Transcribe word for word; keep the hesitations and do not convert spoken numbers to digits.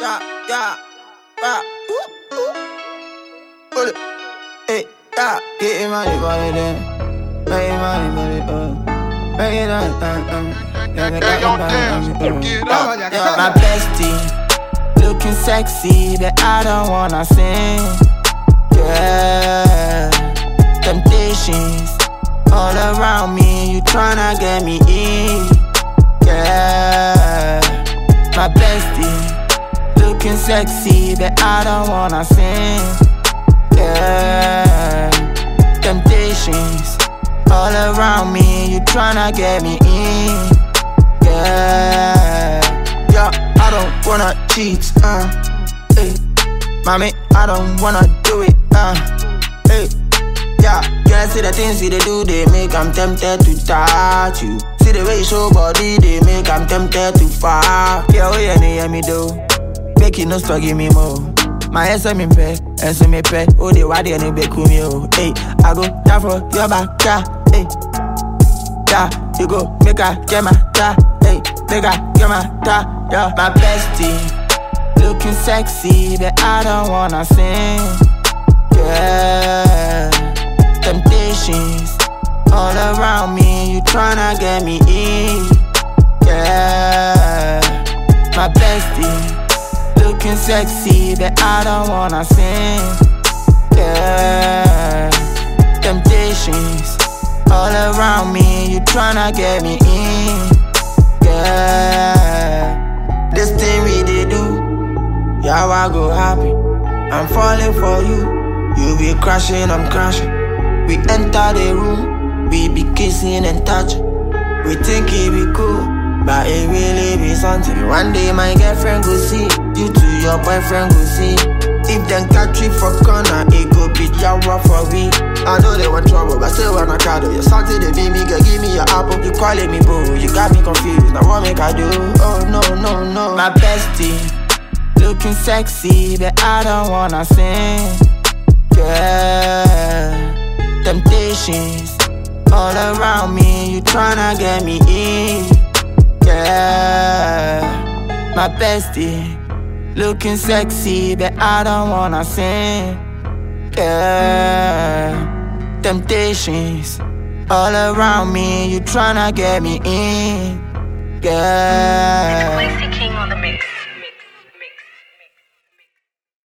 yeah, yeah, yeah. Ooh, ooh. Hold it. Hey, yeah, getting money, money, then. Making money, money, uh. Making money, uh, uh. Yeah, make Hey, yo, money, dance, money, uh. get Yeah, up. yeah. My bestie, looking sexy, but I don't wanna sing. Yeah, temptations all around me, you tryna get me in. Yeah, my bestie, looking sexy, but I don't wanna sing. Yeah, temptations all around me, you tryna get me in. Yeah, yeah, I don't wanna cheat, uh, hey. Mommy, I don't wanna do it, uh, hey. Yeah, yeah, see the things they do, they make I'm tempted to touch you. See the way you show body, they make I'm tempted to fuck. Yeah, oh yeah, they hear me do. Make it no stop, give me more. My ass I'm in pay, ass I'm in pay. Oh, they why they no be cool me, oh. Hey, I go down for your back, yeah, hey. Yeah, you go make a get my ta, hey, make a get my ta, yeah. My bestie, looking sexy, but I don't wanna sing. Yeah, temptations all around me, you tryna get me in. Yeah, my bestie, looking sexy, but I don't wanna sing. Yeah, temptations all around me, you tryna get me in. Yeah, this thing we did do, yeah, I go happy. I'm falling for you. You be crashing, I'm crashing. We enter the room, we be kissing and touching. We think it be cool, but it really be something. One day my girlfriend go see, you to your boyfriend go see. If them catch you for corner, it go be Jawa for we. I know they want trouble, but still wanna cuddle. You're salty, the baby girl, give me your apple. You calling me boo, you got me confused. Now what make I do? Oh no, no, no. My bestie, looking sexy, but I don't wanna sing. Yeah, temptations all around me, you tryna get me in. Yeah, my bestie, looking sexy, but I don't wanna sing. Yeah, temptations all around me, you tryna get me in. Yeah. It's Quincy King on the mix.